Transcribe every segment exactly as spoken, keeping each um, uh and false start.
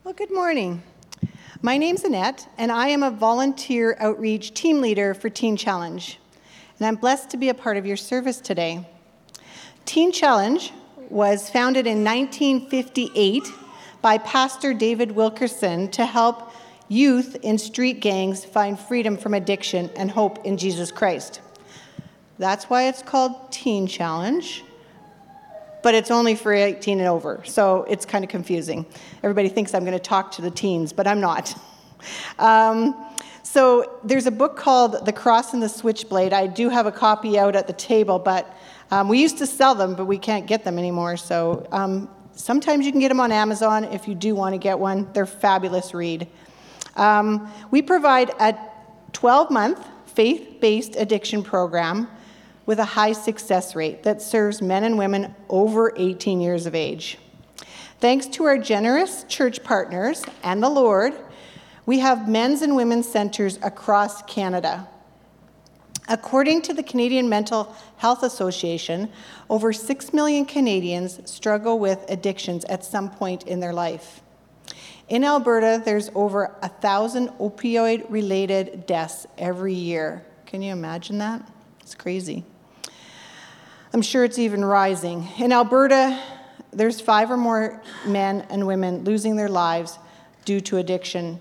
Well, good morning. My name's Annette, and I am a volunteer outreach team leader for Teen Challenge. And I'm blessed to be a part of your service today. Teen Challenge was founded in nineteen fifty-eight by Pastor David Wilkerson to help youth in street gangs find freedom from addiction and hope in Jesus Christ. That's why it's called Teen Challenge. But it's only for eighteen and over, so it's kind of confusing. Everybody thinks I'm going to talk to the teens, but I'm not. Um, so there's a book called The Cross and the Switchblade. I do have a copy out at the table, but um, we used to sell them, but we can't get them anymore. So um, sometimes you can get them on Amazon if you do want to get one. They're fabulous read. Um, we provide a twelve-month faith-based addiction program with a high success rate that serves men and women over eighteen years of age. Thanks to our generous church partners and the Lord, we have men's and women's centers across Canada. According to the Canadian Mental Health Association, over six million Canadians struggle with addictions at some point in their life. In Alberta, there's over one thousand opioid-related deaths every year. Can you imagine that? It's crazy. I'm sure it's even rising. In Alberta, there's five or more men and women losing their lives due to addiction.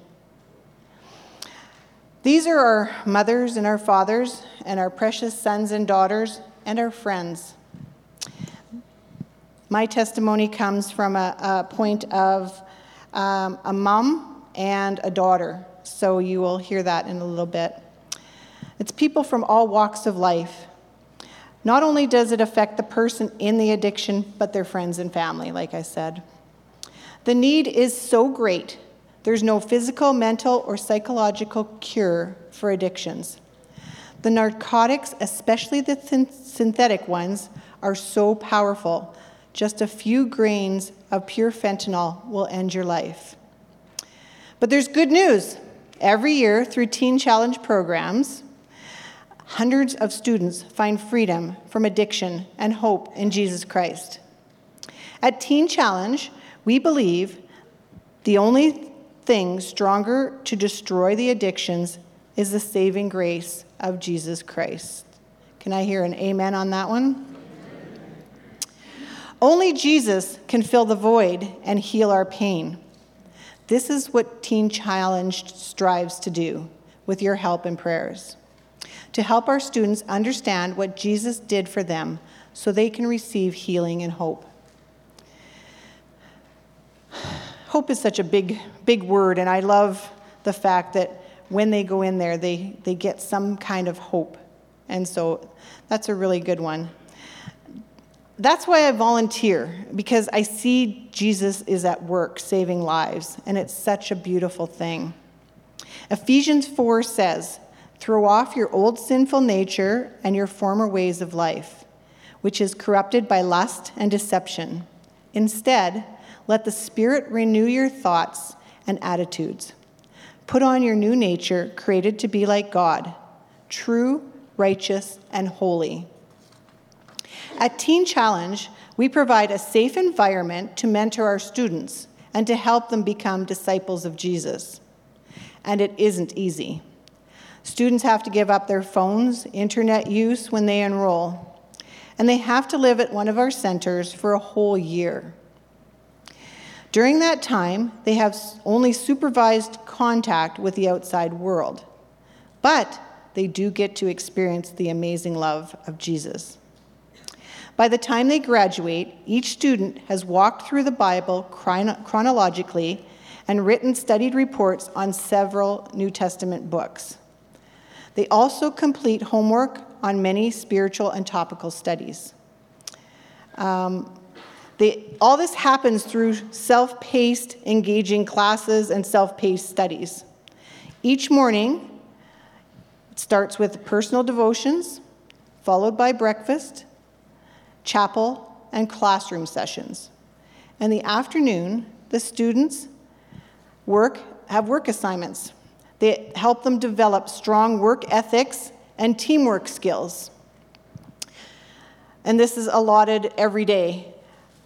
These are our mothers and our fathers and our precious sons and daughters and our friends. My testimony comes from a, a point of um, a mom and a daughter, so you will hear that in a little bit. It's people from all walks of life. Not only does it affect the person in the addiction, but their friends and family, like I said. The need is so great, there's no physical, mental, or psychological cure for addictions. The narcotics, especially the th- synthetic ones, are so powerful. Just a few grains of pure fentanyl will end your life. But there's good news. Every year, through Teen Challenge programs, hundreds of students find freedom from addiction and hope in Jesus Christ. At Teen Challenge, we believe the only thing stronger to destroy the addictions is the saving grace of Jesus Christ. Can I hear an amen on that one? Only Jesus can fill the void and heal our pain. This is what Teen Challenge strives to do with your help and prayers. To help our students understand what Jesus did for them so they can receive healing and hope. Hope is such a big, big word, and I love the fact that when they go in there, they, they get some kind of hope. And so that's a really good one. That's why I volunteer, because I see Jesus is at work saving lives, and it's such a beautiful thing. Ephesians four says, "Throw off your old sinful nature and your former ways of life, which is corrupted by lust and deception. Instead, let the Spirit renew your thoughts and attitudes. Put on your new nature, created to be like God, true, righteous, and holy." At Teen Challenge, we provide a safe environment to mentor our students and to help them become disciples of Jesus. And it isn't easy. Students have to give up their phones, internet use when they enroll, and they have to live at one of our centers for a whole year. During that time, they have only supervised contact with the outside world, but they do get to experience the amazing love of Jesus. By the time they graduate, each student has walked through the Bible chron- chronologically and written studied reports on several New Testament books. They also complete homework on many spiritual and topical studies. Um, they, all this happens through self-paced, engaging classes and self-paced studies. Each morning, it starts with personal devotions, followed by breakfast, chapel, and classroom sessions. In the afternoon, the students work have work assignments. They help them develop strong work ethics and teamwork skills. And this is allotted every day.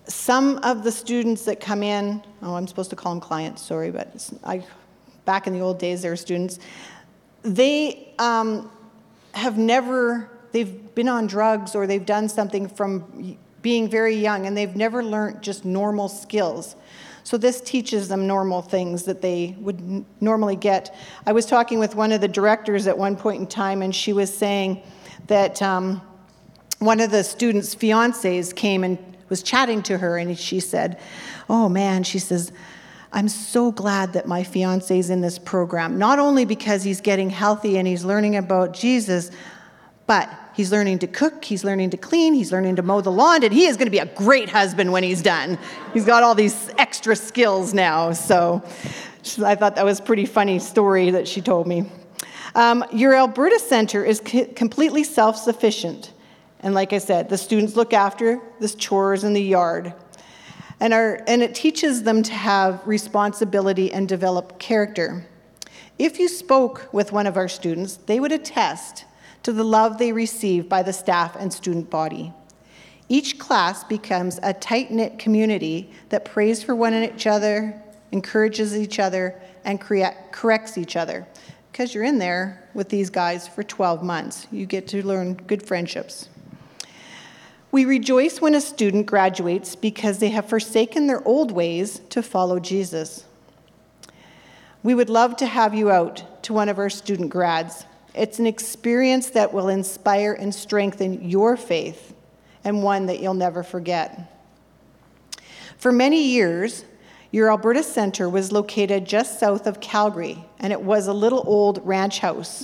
some of the students that come in, oh, I'm supposed to call them clients, sorry, but it's, I, back in the old days, they were students. They um, have never, they've been on drugs or they've done something from being very young, and they've never learned just normal skills. So this teaches them normal things that they would n- normally get. I was talking with one of the directors at one point in time, and she was saying that um, one of the students' fiancés came and was chatting to her, and she said, oh man, she says, I'm so glad that my fiancé's in this program, not only because he's getting healthy and he's learning about Jesus, but he's learning to cook, he's learning to clean, he's learning to mow the lawn, and he is going to be a great husband when he's done. He's got all these extra skills now. So I thought that was a pretty funny story that she told me. Um, your Alberta Centre is c- completely self-sufficient. And like I said, the students look after the chores in the yard. And, are, and it teaches them to have responsibility and develop character. If you spoke with one of our students, they would attest to the love they receive by the staff and student body. Each class becomes a tight-knit community that prays for one each other, encourages each other, and corrects each other. Because you're in there with these guys for twelve months. You get to learn good friendships. We rejoice when a student graduates because they have forsaken their old ways to follow Jesus. We would love to have you out to one of our student grads. It's an experience that will inspire and strengthen your faith, and one that you'll never forget. For many years, your Alberta Centre was located just south of Calgary, and it was a little old ranch house.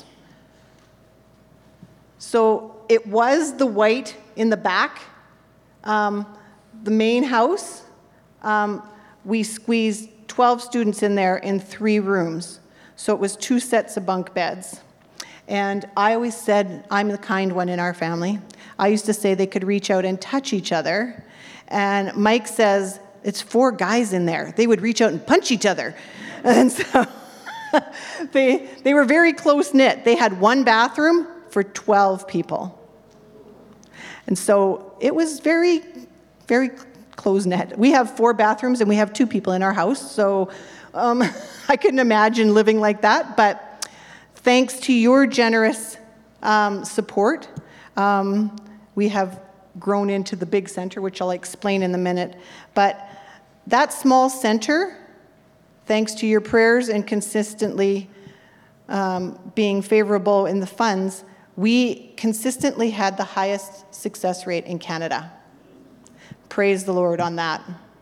So it was the white in the back, um, the main house. Um, we squeezed twelve students in there in three rooms. So it was two sets of bunk beds. And I always said, I'm the kind one in our family. I used to say they could reach out and touch each other. And Mike says, it's four guys in there. They would reach out and punch each other. And so they, they were very close-knit. They had one bathroom for twelve people. And so it was very, very close-knit. We have four bathrooms and we have two people in our house. So um, I couldn't imagine living like that. But thanks to your generous um, support, um, we have grown into the big center, which I'll explain in a minute. But that small center, thanks to your prayers and consistently um, being favorable in the funds, we consistently had the highest success rate in Canada. Praise the Lord on that.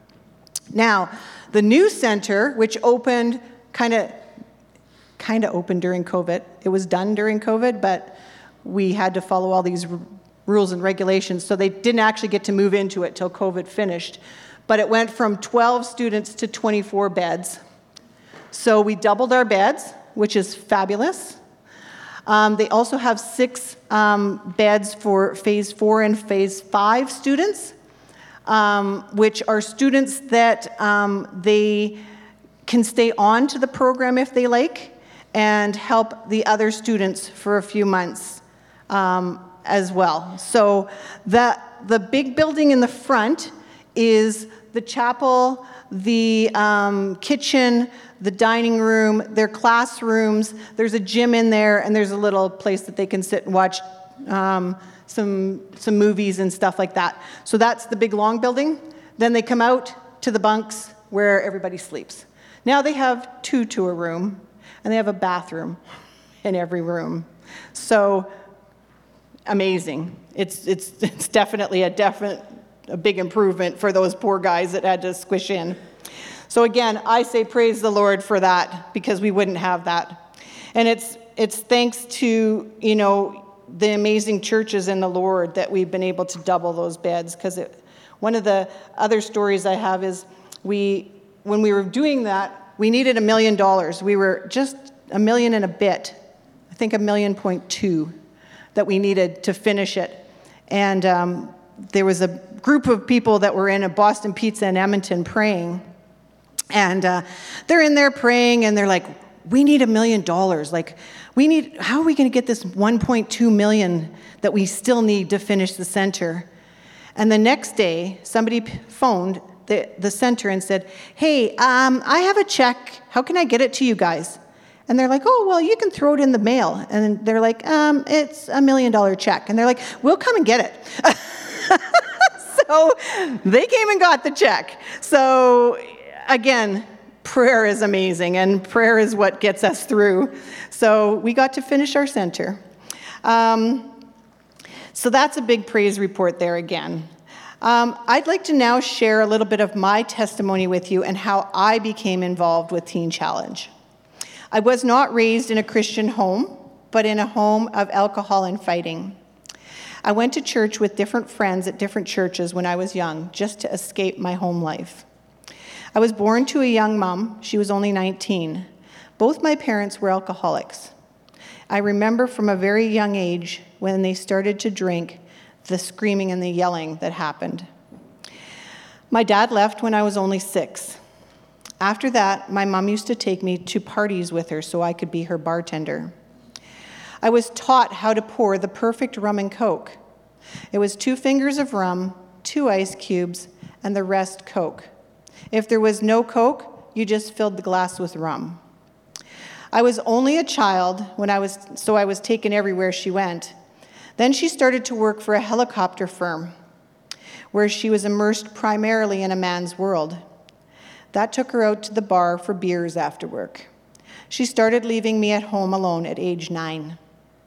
Now, the new center, which opened kind of kind of opened during COVID. It was done during COVID, but we had to follow all these r- rules and regulations, so they didn't actually get to move into it till COVID finished. But it went from twelve students to twenty-four beds. So we doubled our beds, which is fabulous. Um, they also have six um, beds for phase four and phase five students, um, which are students that um, they can stay on to the program if they like, and help the other students for a few months um, as well. So the, the big building in the front is the chapel, the um, kitchen, the dining room, their classrooms. There's a gym in there, and there's a little place that they can sit and watch um, some, some movies and stuff like that. So that's the big long building. Then they come out to the bunks where everybody sleeps. Now they have two to a room, and they have a bathroom in every room. So amazing. It's it's it's definitely a definite a big improvement for those poor guys that had to squish in. So again, I say praise the Lord for that, because we wouldn't have that. And it's it's thanks to, you know, the amazing churches in the Lord that we've been able to double those beds. Because one of the other stories I have is we when we were doing that, we needed a million dollars. We were just a million and a bit, I think a million point two, that we needed to finish it. And um, there was a group of people that were in a Boston Pizza in Edmonton praying. And uh, they're in there praying, and they're like, we need a million dollars. Like, we need, how are we going to get this one point two million that we still need to finish the center? And the next day, somebody p- phoned the, the center and said, hey, um, I have a check. How can I get it to you guys? And they're like, oh, well, you can throw it in the mail. And they're like, um, it's a million dollar check. And they're like, we'll come and get it. So they came and got the check. So again, prayer is amazing, and prayer is what gets us through. So we got to finish our center. Um, so that's a big praise report there again. Um, I'd like to now share a little bit of my testimony with you and how I became involved with Teen Challenge. I was not raised in a Christian home, but in a home of alcohol and fighting. I went to church with different friends at different churches when I was young, just to escape my home life. I was born to a young mom. She was only nineteen. Both my parents were alcoholics. I remember from a very young age when they started to drink, the screaming and the yelling that happened. My dad left when I was only six. After that, my mom used to take me to parties with her so I could be her bartender. I was taught how to pour the perfect rum and Coke. It was two fingers of rum, two ice cubes, and the rest Coke. If there was no Coke, you just filled the glass with rum. I was only a child when I was, so I was taken everywhere she went. Then she started to work for a helicopter firm, where she was immersed primarily in a man's world. That took her out to the bar for beers after work. She started leaving me at home alone at age nine.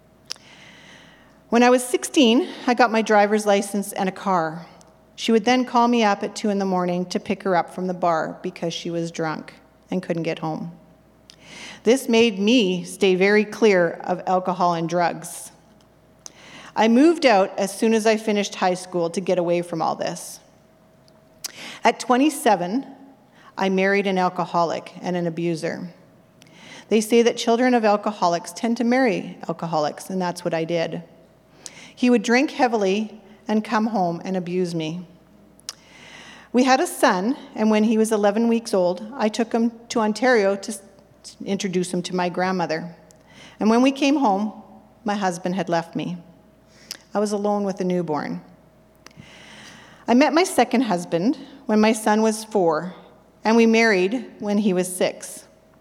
When I was sixteen, I got my driver's license and a car. She would then call me up at two in the morning to pick her up from the bar because she was drunk and couldn't get home. This made me stay very clear of alcohol and drugs. I moved out as soon as I finished high school to get away from all this. At twenty-seven, I married an alcoholic and an abuser. They say that children of alcoholics tend to marry alcoholics, and that's what I did. He would drink heavily and come home and abuse me. We had a son, and when he was eleven weeks old, I took him to Ontario to introduce him to my grandmother. And when we came home, my husband had left me. I was alone with a newborn. I met my second husband when my son was four, and we married when he was six.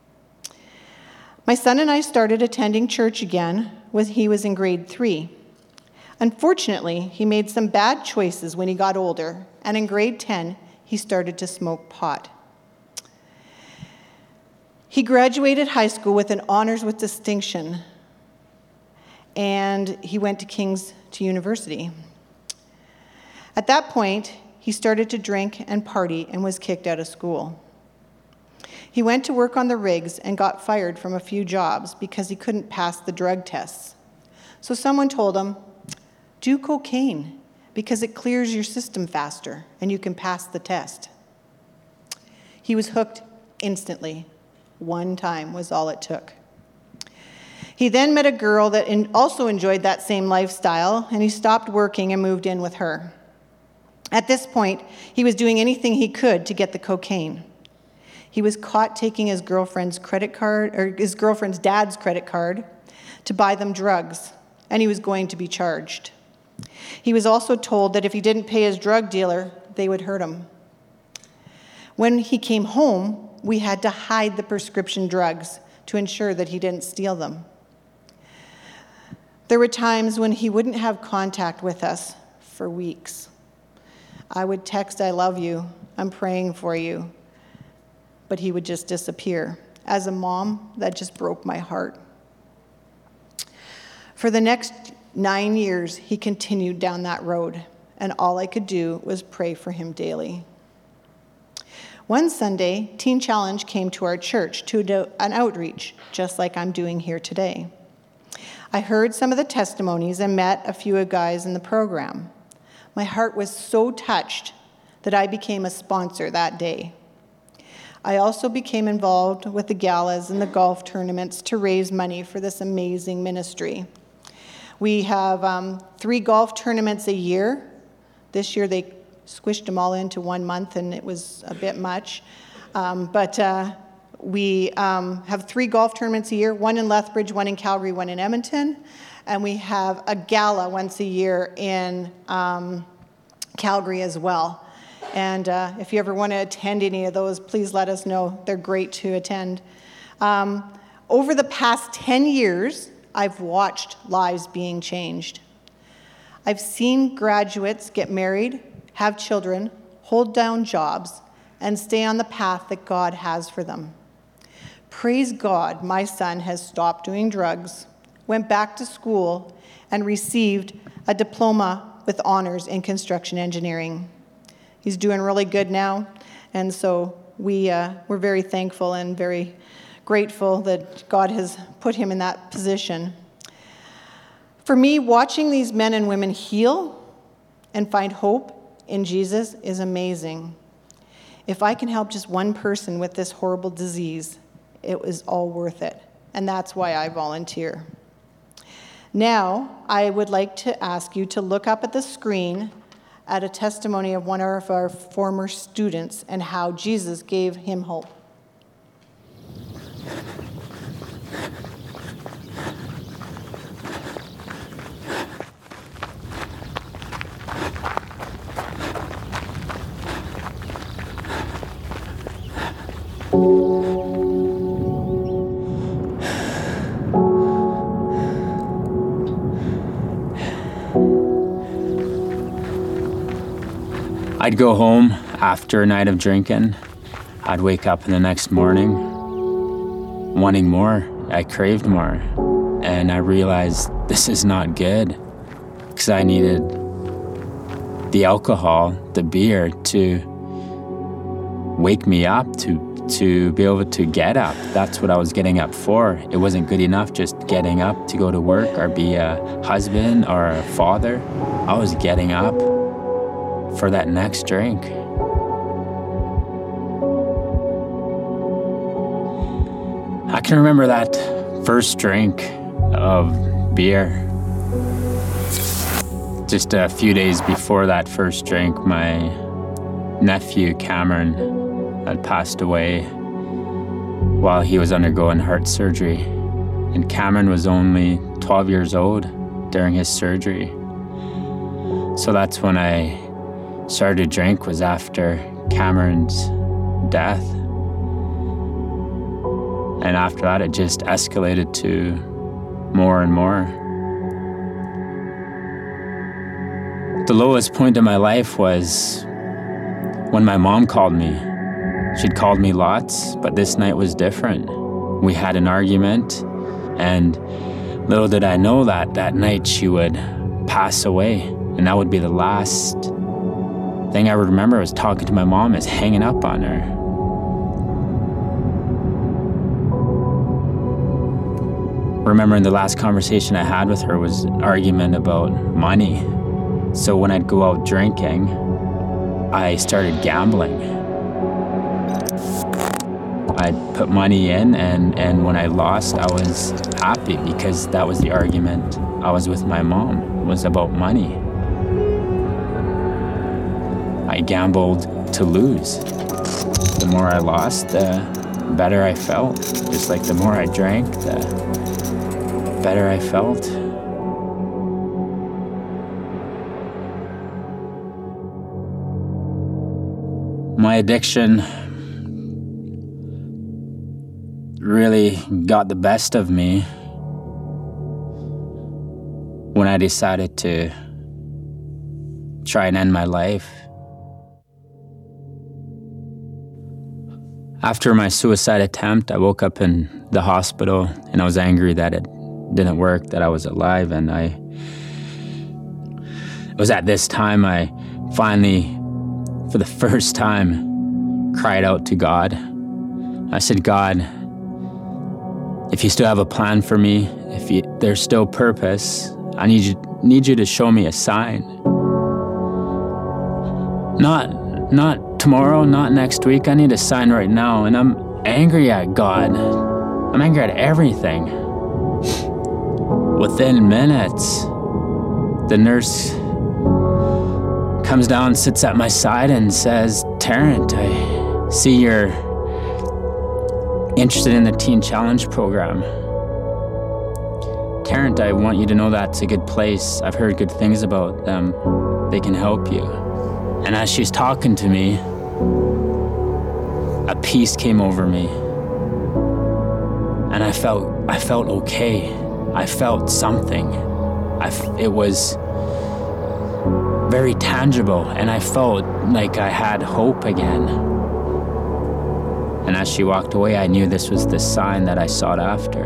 My son and I started attending church again when he was in grade three. Unfortunately, he made some bad choices when he got older, and in grade ten, he started to smoke pot. He graduated high school with an honors with distinction, and he went to King's to university. At that point, he started to drink and party and was kicked out of school. He went to work on the rigs and got fired from a few jobs because he couldn't pass the drug tests. So someone told him, do cocaine because it clears your system faster and you can pass the test. He was hooked instantly. One time was all it took. He then met a girl that in also enjoyed that same lifestyle, and he stopped working and moved in with her. At this point, he was doing anything he could to get the cocaine. He was caught taking his girlfriend's credit card, or his girlfriend's dad's credit card, to buy them drugs, and he was going to be charged. He was also told that if he didn't pay his drug dealer, they would hurt him. When he came home, we had to hide the prescription drugs to ensure that he didn't steal them. There were times when he wouldn't have contact with us for weeks. I would text, I love you, I'm praying for you, but he would just disappear. As a mom, that just broke my heart. For the next nine years, he continued down that road, and all I could do was pray for him daily. One Sunday, Teen Challenge came to our church to do an outreach, just like I'm doing here today. I heard some of the testimonies and met a few guys in the program. My heart was so touched that I became a sponsor that day. I also became involved with the galas and the golf tournaments to raise money for this amazing ministry. We have um, three golf tournaments a year. This year they squished them all into one month, and it was a bit much. Um, but uh, we um, have three golf tournaments a year, one in Lethbridge, one in Calgary, one in Edmonton. And we have a gala once a year in um, Calgary as well. And uh, if you ever want to attend any of those, please let us know. They're great to attend. Um, over the past ten years, I've watched lives being changed. I've seen graduates get married, have children, hold down jobs, and stay on the path that God has for them. Praise God, my son has stopped doing drugs, went back to school, and received a diploma with honors in construction engineering. He's doing really good now, and so we, uh, we're very thankful and very grateful that God has put him in that position. For me, watching these men and women heal and find hope in Jesus is amazing. If I can help just one person with this horrible disease, it was all worth it, and that's why I volunteer. Now, I would like to ask you to look up at the screen at a testimony of one of our former students and how Jesus gave him hope. I'd go home after a night of drinking. I'd wake up in the next morning wanting more. I craved more. And I realized this is not good because I needed the alcohol, the beer, to wake me up, to, to be able to get up. That's what I was getting up for. It wasn't good enough just getting up to go to work or be a husband or a father. I was getting up for that next drink. I can remember that first drink of beer. Just a few days before that first drink, my nephew Cameron had passed away while he was undergoing heart surgery. And Cameron was only twelve years old during his surgery. So that's when I started to drink, was after Cameron's death. And after that, it just escalated to more and more. The lowest point in my life was when my mom called me. She'd called me lots, but this night was different. We had an argument, and little did I know that that night she would pass away, and that would be the last thing I would remember was talking to my mom, is hanging up on her. Remembering the last conversation I had with her was an argument about money. So when I'd go out drinking, I started gambling. I'd put money in, and, and when I lost, I was happy because that was the argument I was with my mom. It was about money. I gambled to lose. The more I lost, the better I felt. Just like the more I drank, the better I felt. My addiction really got the best of me when I decided to try and end my life. After my suicide attempt, I woke up in the hospital and I was angry that it didn't work, that I was alive. And I, it was at this time I finally, for the first time, cried out to God. I said, God, if you still have a plan for me, if you, there's still purpose, I need you, need you to show me a sign. Not, not tomorrow, not next week. I need a sign right now. And I'm angry at God. I'm angry at everything. Within minutes, the nurse comes down, sits at my side and says, Tarrant, I see you're interested in the Teen Challenge program. Tarrant, I want you to know that's a good place. I've heard good things about them. They can help you. And as she's talking to me, a peace came over me. And I felt, I felt okay. I felt something. I f- it was very tangible, and I felt like I had hope again. And as she walked away, I knew this was the sign that I sought after.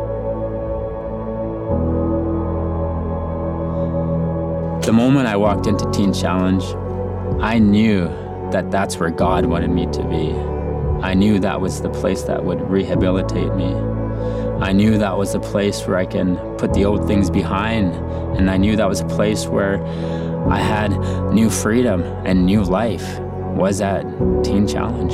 The moment I walked into Teen Challenge, I knew that that's where God wanted me to be. I knew that was the place that would rehabilitate me. I knew that was a place where I can put the old things behind, and I knew that was a place where I had new freedom and new life was at Teen Challenge.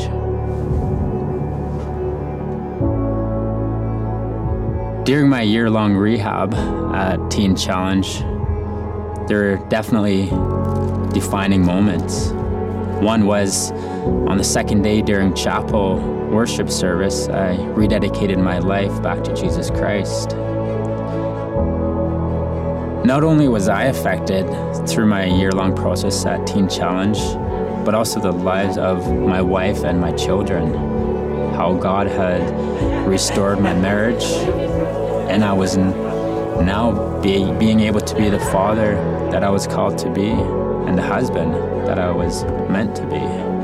During my year-long rehab at Teen Challenge, there were definitely defining moments. One was on the second day during chapel worship service, I rededicated my life back to Jesus Christ. Not only was I affected through my year-long process at Teen Challenge, but also the lives of my wife and my children. How God had restored my marriage, and I was now be, being able to be the father that I was called to be, and the husband that I was meant to be.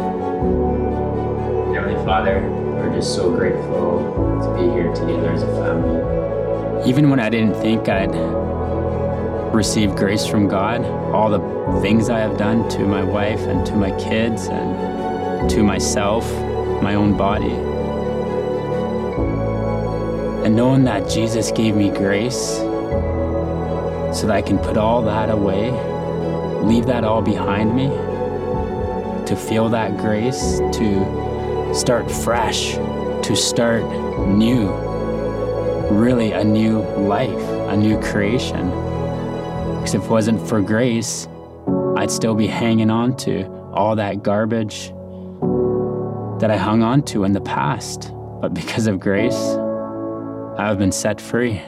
Heavenly Father, we're just so grateful to be here together as a family. Even when I didn't think I'd receive grace from God, all the things I have done to my wife and to my kids and to myself, my own body. And knowing that Jesus gave me grace so that I can put all that away, leave that all behind me, to feel that grace, to start fresh, to start new, really a new life, a new creation. Because if it wasn't for grace, I'd still be hanging on to all that garbage that I hung on to in the past. But because of grace, I have been set free.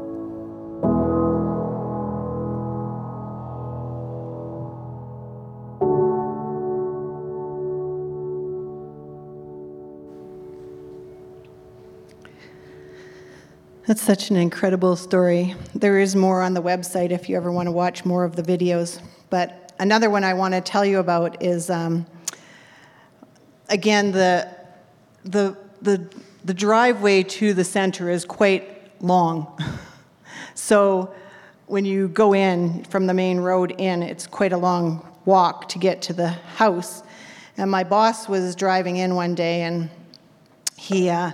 That's such an incredible story. There is more on the website if you ever want to watch more of the videos. But another one I want to tell you about is, um, again, the, the, the, the driveway to the center is quite long. So when you go in from the main road in, it's quite a long walk to get to the house. And my boss was driving in one day, and he... Uh,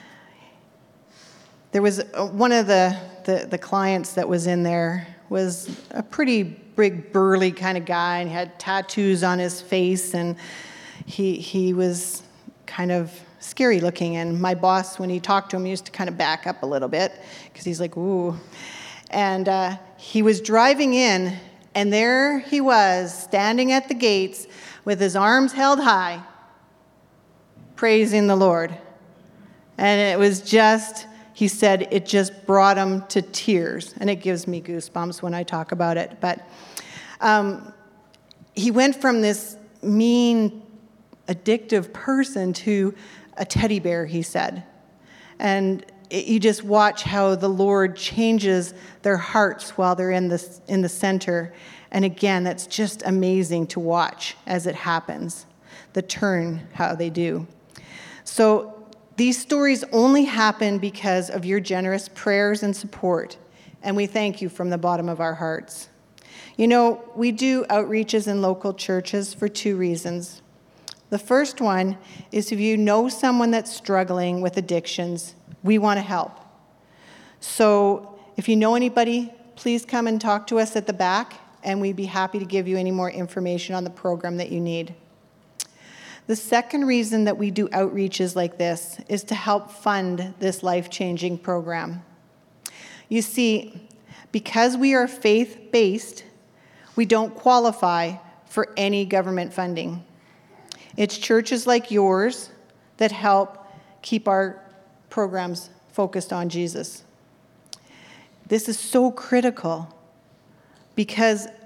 There was one of the, the, the clients that was in there was a pretty big, burly kind of guy, and he had tattoos on his face, and he he was kind of scary looking. And my boss, when he talked to him, he used to kind of back up a little bit because he's like, ooh. And uh, he was driving in, and there he was standing at the gates with his arms held high, praising the Lord. And it was just... He said it just brought him to tears, and it gives me goosebumps when I talk about it. But um, he went from this mean, addictive person to a teddy bear, he said. And it, you just watch how the Lord changes their hearts while they're in the, in the center. And again, that's just amazing to watch as it happens, the turn, how they do. So these stories only happen because of your generous prayers and support, and we thank you from the bottom of our hearts. You know, we do outreaches in local churches for two reasons. The first one is if you know someone that's struggling with addictions, we want to help. So if you know anybody, please come and talk to us at the back, and we'd be happy to give you any more information on the program that you need. The second reason that we do outreaches like this is to help fund this life-changing program. You see, because we are faith-based, we don't qualify for any government funding. It's churches like yours that help keep our programs focused on Jesus. This is so critical because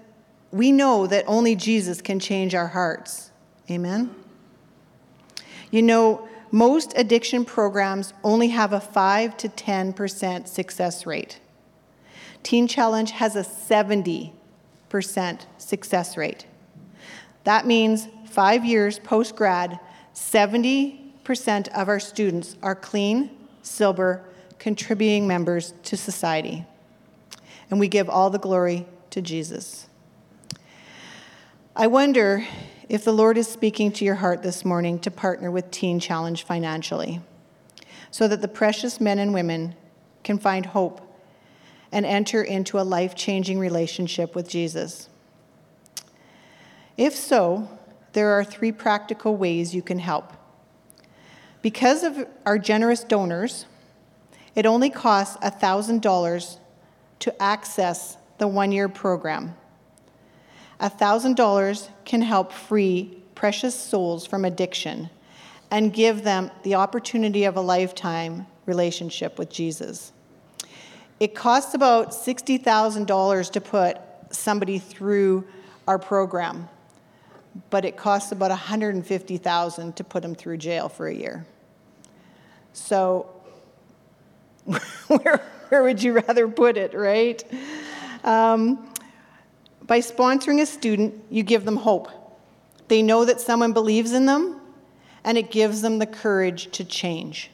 we know that only Jesus can change our hearts. Amen? You know, most addiction programs only have a five to ten percent success rate. Teen Challenge has a seventy percent success rate. That means five years post-grad, seventy percent of our students are clean, sober, contributing members to society. And we give all the glory to Jesus. I wonder if the Lord is speaking to your heart this morning to partner with Teen Challenge financially, so that the precious men and women can find hope and enter into a life-changing relationship with Jesus. If so, there are three practical ways you can help. Because of our generous donors, it only costs one thousand dollars to access the one-year program. one thousand dollars can help free precious souls from addiction and give them the opportunity of a lifetime relationship with Jesus. It costs about sixty thousand dollars to put somebody through our program, but it costs about one hundred fifty thousand dollars to put them through jail for a year. So where, where would you rather put it, right? Um, by sponsoring a student, you give them hope. They know that someone believes in them, and it gives them the courage to change.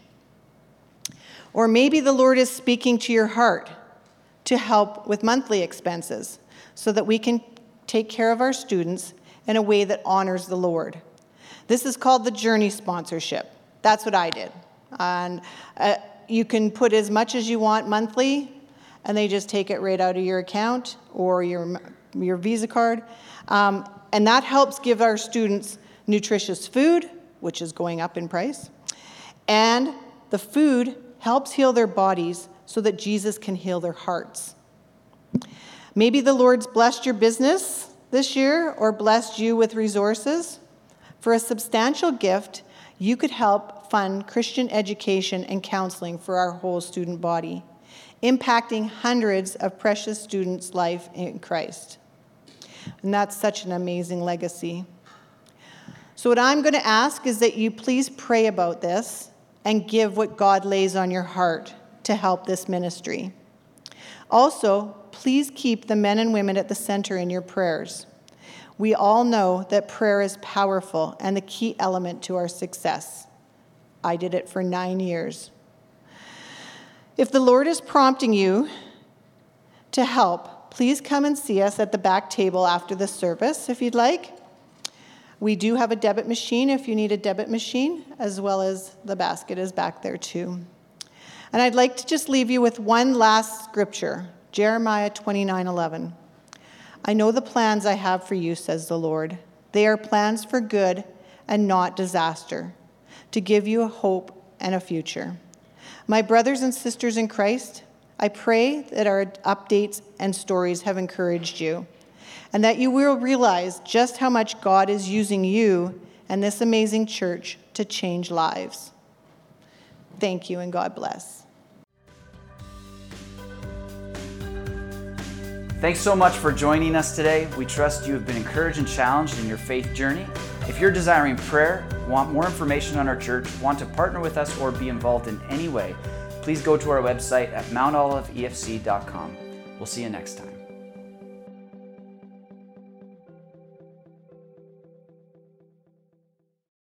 Or maybe the Lord is speaking to your heart to help with monthly expenses so that we can take care of our students in a way that honors the Lord. This is called the Journey Sponsorship. That's what I did. And uh, you can put as much as you want monthly, and they just take it right out of your account or your, your Visa card. Um, and that helps give our students nutritious food, which is going up in price. And the food helps heal their bodies so that Jesus can heal their hearts. Maybe the Lord's blessed your business this year or blessed you with resources. For a substantial gift, you could help fund Christian education and counseling for our whole student body, impacting hundreds of precious students' life in Christ. And that's such an amazing legacy. So what I'm going to ask is that you please pray about this and give what God lays on your heart to help this ministry. Also, please keep the men and women at the center in your prayers. We all know that prayer is powerful and the key element to our success. I did it for nine years. If the Lord is prompting you to help, please come and see us at the back table after the service if you'd like. We do have a debit machine if you need a debit machine, as well as the basket is back there too. And I'd like to just leave you with one last scripture, Jeremiah twenty-nine eleven. I know the plans I have for you, says the Lord. They are plans for good and not disaster, to give you a hope and a future. My brothers and sisters in Christ, I pray that our updates and stories have encouraged you, and that you will realize just how much God is using you and this amazing church to change lives. Thank you, and God bless. Thanks so much for joining us today. We trust you have been encouraged and challenged in your faith journey. If you're desiring prayer, want more information on our church, want to partner with us, or be involved in any way, please go to our website at mount olive e f c dot com. We'll see you next time.